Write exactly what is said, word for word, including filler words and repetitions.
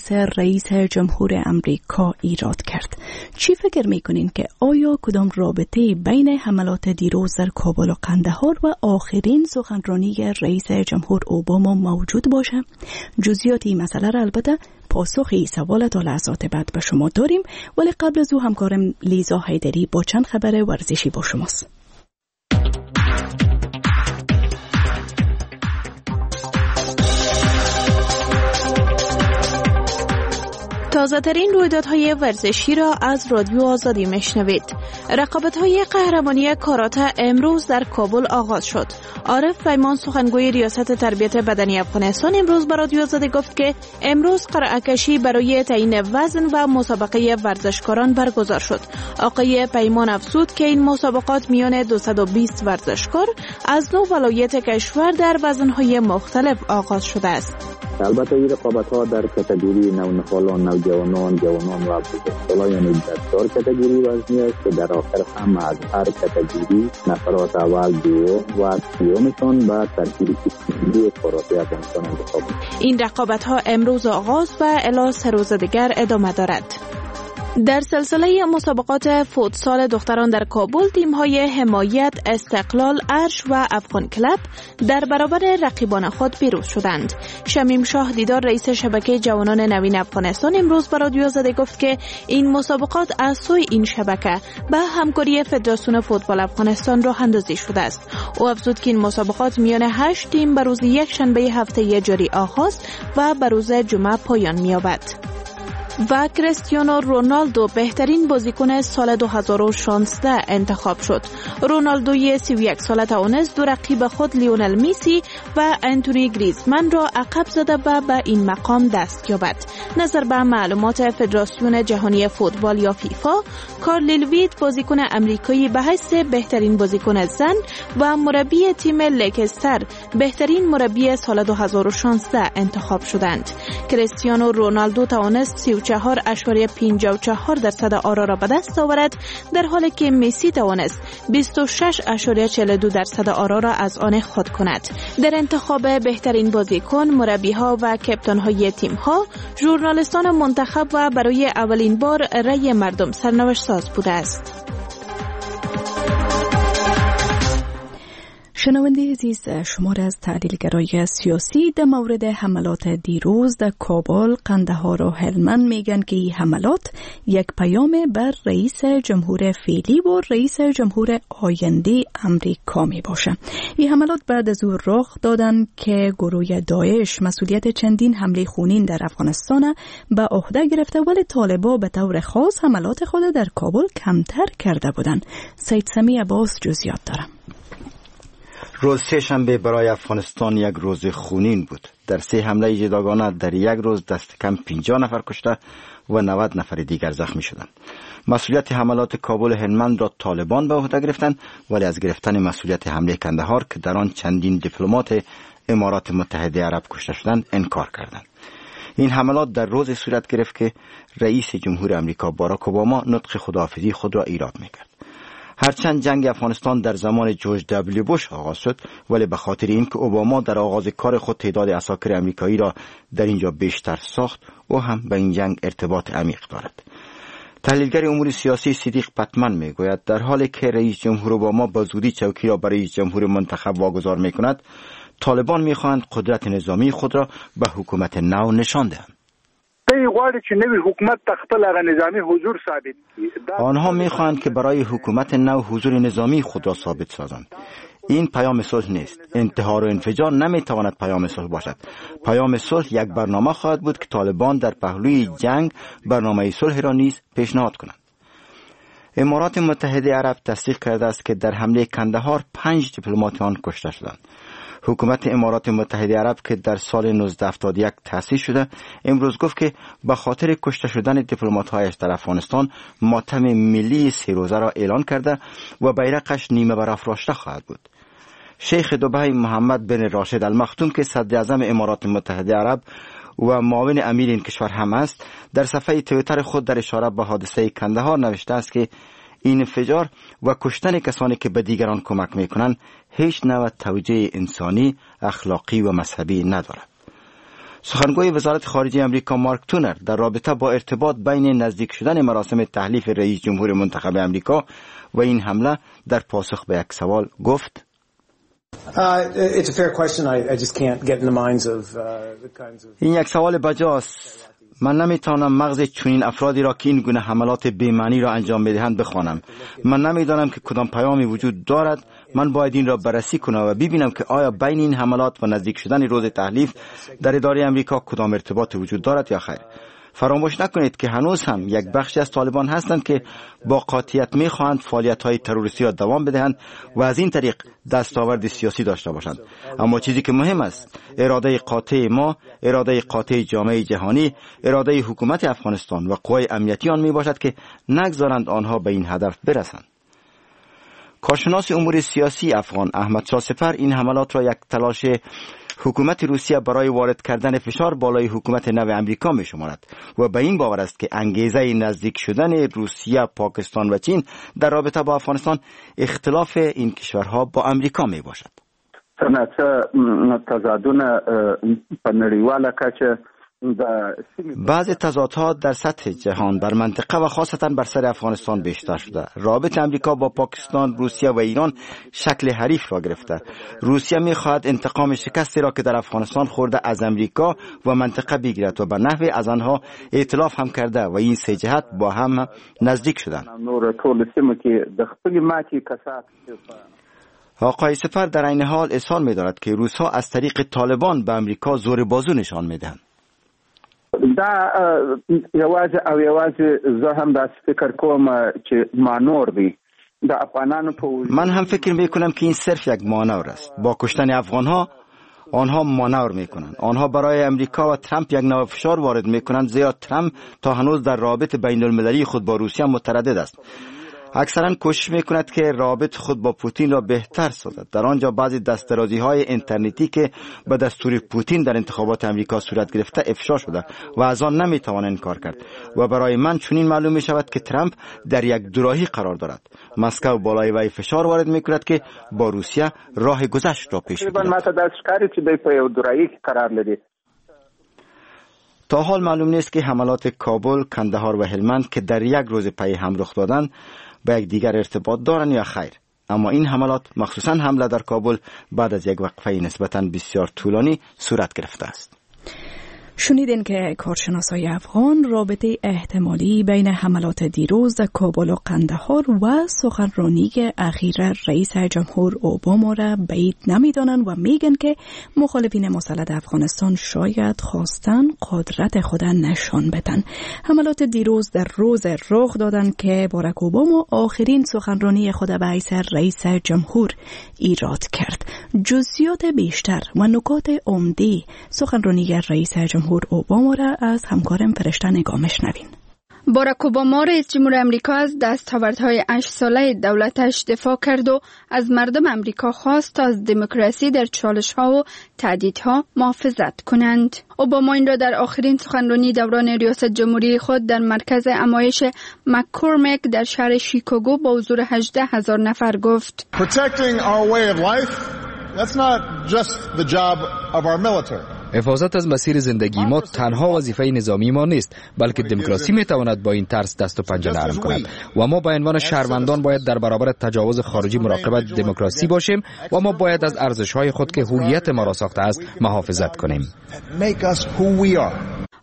توسط رئیس جمهور امریکا ایراد کرد. چی فکر میکنین که آیا کدام رابطه بین حملات دیروز در کابل و قندهار و آخرین سخنرانی رئیس جمهور اوباما موجود باشه؟ جزئیات این مسئله را البته پاسخ این سوال تا لحظات بعد به شما داریم، ولی قبل از او همکارم لیزا حیدری با چند خبر ورزشی با شماست. تازه ترین رویدادهای ورزشی را از رادیو آزادی میشنوید. رقابت‌های قهرمانی کاراته امروز در کابل آغاز شد. عارف پیمان سخنگوی ریاست تربیت بدنی افغانستان امروز به رادیو آزادی گفت که امروز قرعه کشی برای تعیین وزن و مسابقه ورزشکاران برگزار شد. آقای پیمان افزود که این مسابقات میان دویست و بیست ورزشکار از نو ولایت کشور در وزن‌های مختلف آغاز شده است. البته این رقابت‌ها در کاتگوری نونهالان، نوجوانان، جوانان و بزرگسالان، یعنی در چهار کاتگوری وزنی است که در آخر هم از هر کاتگوری نفرات اول، دوم و سومشان به ترکیب ملی کاراته افغانستان انتخاب می‌شوند. این رقابت‌ها امروز آغاز و الی سه روز دیگر ادامه دارد. در سلسله مسابقات فوتسال دختران در کابل، تیم‌های حمایت، استقلال، ارش و افغان کلب در برابر رقیبان خود پیروز شدند. شمیم شاه دیدار رئیس شبکه جوانان نوین افغانستان امروز به رادیو آزادی گفت که این مسابقات از سوی این شبکه به همکاری فدراسیون فوتبال افغانستان راه اندازی شده است. او افزود که این مسابقات میان هشت تیم به روز یک شنبه هفته جاری آغاز و به روز جمعه پایان می‌یابد. و کریستیانو رونالدو بهترین بازیکن سال دو هزار و شانزده انتخاب شد. رونالدوی سی و یک ساله توانست دو رقیب خود لیونل میسی و انتونی گریزمن را عقب زده و به این مقام دست یابد. نظر به معلومات فدراسیون جهانی فوتبال یا فیفا، کارل لیویت بازیکن امریکایی به حیث بهترین بازیکن زن و مربی تیم لکستر بهترین مربی سال دو هزار و شانزده انتخاب شدند. کریستیانو رونالدو توانست سی و چهار ممیز پنجاه و چهار درصد آرا را به دست آورد، در حالی که مسی توانست بیست و شش ممیز چهل و دو درصد آرا را از آن خود کند. در انتخاب بهترین بازیکن، مربی‌ها و کپتان‌های تیم‌ها، ژورنالیستان منتخب و برای اولین بار رأی مردم سرنوشت ساز بوده است. شنونده عزیز، شمار از تحلیلگرای سیاسی در مورد حملات دیروز در کابل، قندهار و هلمند میگن که این حملات یک پیام بر رئیس جمهور فعلی و رئیس جمهور آینده امریکا می باشه. این حملات بعد از او رخ دادن که گروه داعش مسئولیت چندین حمله خونین در افغانستان به عهده گرفته، ولی طالبان به طور خاص حملات خود در کابل کمتر کرده بودند. سید سمی عباس جزئیات دارم. روز سه شنبه برای افغانستان یک روز خونین بود. در سه حمله جداگانه در یک روز دست کم پنجاه نفر کشته و نود نفر دیگر زخمی شدند. مسئولیت حملات کابل و هلمند را طالبان به عهده گرفتند، ولی از گرفتن مسئولیت حمله قندهار که در آن چندین دیپلمات امارات متحده عرب کشته شدند انکار کردند. این حملات در روز صورت گرفت که رئیس جمهور امریکا باراک اوباما نطق خداحافظی خود را ایراد می‌کرد. هرچند جنگ افغانستان در زمان جورج دبلیو بوش آغاز شد، ولی به خاطر اینکه اوباما در آغاز کار خود تعداد عساکر امریکایی را در اینجا بیشتر ساخت، او هم به این جنگ ارتباط عمیق دارد. تحلیلگر امور سیاسی صدیق پتمن میگوید در حالی که رئیس جمهور اوباما با زودی چوکی را برای رئیس جمهور منتخب واگذار میکند، طالبان میخواهند قدرت نظامی خود را به حکومت نو نشان دهند. غواړي چې نوی حکومت خپل هغه نظامی حضور ثابت کړي. آنها میخواهند که برای حکومت نو حضور نظامی خود را ثابت سازند. این پیام صلح نیست. انتحار و انفجار نمیتواند پیام صلح باشد. پیام صلح یک برنامه خواهد بود که طالبان در پهلوی جنگ برنامه صلح را نیز پیشنهاد کنند. امارات متحده عرب تصدیق کرده است که در حمله قندهار پنج دیپلمات آن کشته شدند. حکومت امارات متحده عرب که در سال نوزده هفتاد و یک تأسیس شده، امروز گفت که به خاطر کشته شدن دیپلمات‌هایش در افغانستان ماتم ملی سه روزه را اعلان کرده و بیرقش نیمه برافراشته خواهد بود. شیخ دبی محمد بن راشد المختوم که صدر اعظم امارات متحده عرب و معاون امیر این کشور هم است، در صفحه توییتر خود در اشاره به حادثه قندهار نوشته است که این انفجار و کشتن کسانی که به دیگران کمک میکنند هیچ نوع توجیه انسانی، اخلاقی و مذهبی ندارد. سخنگوی وزارت خارجه امریکا مارک تونر در رابطه با ارتباط بین نزدیک شدن مراسم تحلیف رئیس جمهور منتخب امریکا و این حمله در پاسخ به یک سوال گفت: این یک سوال بجاست. من نمیتونم مغز چنین افرادی را که این گونه حملات بی‌معنی را انجام میدهند بخوانم. من نمیدانم که کدام پیامی وجود دارد. من باید این را بررسی کنم و ببینم که آیا بین این حملات و نزدیک شدن روز تحلیف در اداره امریکا کدام ارتباط وجود دارد یا خیر. فراموش نکنید که هنوز هم یک بخشی از طالبان هستند که با قاطعیت میخواهند فعالیت‌های تروریستی را دوام بدهند و از این طریق دستاورد سیاسی داشته باشند. اما چیزی که مهم است اراده قاطع ما، اراده قاطع جامعه جهانی، اراده حکومت افغانستان و قوای امنیتی آن میباشد که نگذارند آنها به این هدف برسند. کارشناس امور سیاسی افغان احمد شاه سپر این حملات را یک تلاش حکومت روسیه برای وارد کردن فشار بالای حکومت نو امریکا می شمارد و به این باور است که انگیزه نزدیک شدن روسیه، پاکستان و چین در رابطه با افغانستان اختلاف این کشورها با امریکا می باشد. تضادونه په نړیواله کچه بعض تضادها در سطح جهان بر منطقه و خاصتا بر سر افغانستان بیشتر شده. رابطه امریکا با پاکستان، روسیه و ایران شکل حریف را گرفته. روسیه می‌خواهد انتقام شکستی را که در افغانستان خورده از امریکا و منطقه بگیرد و به نحوی از آنها ائتلاف هم کرده و این سه جهت با هم نزدیک شدند. آقای سفر در این حال اظهار می‌دارد که روس‌ها از طریق طالبان به امریکا زور بازو نشان می‌دهند. دا یوازې او یوازې زه هم داسې فکر کوم چې مانور دی. دا افغانانو په من هم فکر میکنم که این صرف یک مانور است. با کشتن افغانها آنها مانور میکنند. آنها برای امریکا و ترامپ یک نوع فشار وارد میکنند، زیرا ترامپ تا هنوز در رابط بین المللی خود با روسیه متردد است. اکثرا کوشش میکند که رابط خود با پوتین را بهتر سازد. در آنجا بعضی دسترازی های اینترنتی که به دستور پوتین در انتخابات امریکا صورت گرفته افشا شده و از آن نمیتوان انکار کرد و برای من چنین معلوم می شود که ترامپ در یک دوراهی قرار دارد. مسکو بالای وی فشار وارد میکند که با روسیه راه گذشت را پیش بگیرد. تا حال معلوم نیست که حملات کابل، کندهار و هلمند که در یک روز پی هم رخ دادند به یک دیگر ارتباط دارند یا خیر. اما این حملات، مخصوصا حمله در کابل، بعد از یک وقفه نسبتاً بسیار طولانی صورت گرفته است. شنیدین که کارشناسای افغان رابطه احتمالی بین حملات دیروز در کابل و قندهار و سخنرانی اخیر رئیس جمهور اوباما را بعید نمیدانند و میگن که مخالفین مسلح افغانستان شاید خواستن قدرت خود نشان بدن. حملات دیروز در روز رخ دادند که باراک اوباما آخرین سخنرانی خود به حیث رئیس جمهور ایراد کرد. جزئیات بیشتر و نکات عمده سخنرانی رئیس جمهور اوباما را از همکارم فرشته نگاه میشنوین. باراک اوباما رئیس جمهور امریکا از دستاوردهای هشت ساله دولتش دفاع کرد و از مردم امریکا خواست تا از دموکراسی در چالش‌ها و تهدیدها محافظت کنند. اوباما این را در آخرین سخنرانی دوران ریاست جمهوری خود در مرکز نمایش مک‌کورمیک در شهر شیکاگو با حضور هجده هزار نفر گفت: Protecting our way of life, that's not just the job of our military. حفاظت از مسیر زندگی ما تنها وظیفه نظامی ما نیست، بلکه دموکراسی میتواند با این ترس دست و پنجه نرم کند و ما به عنوان شهروندان باید در برابر تجاوز خارجی مراقب دموکراسی باشیم و ما باید از ارزش‌های خود که هویت ما را ساخته است محافظت کنیم.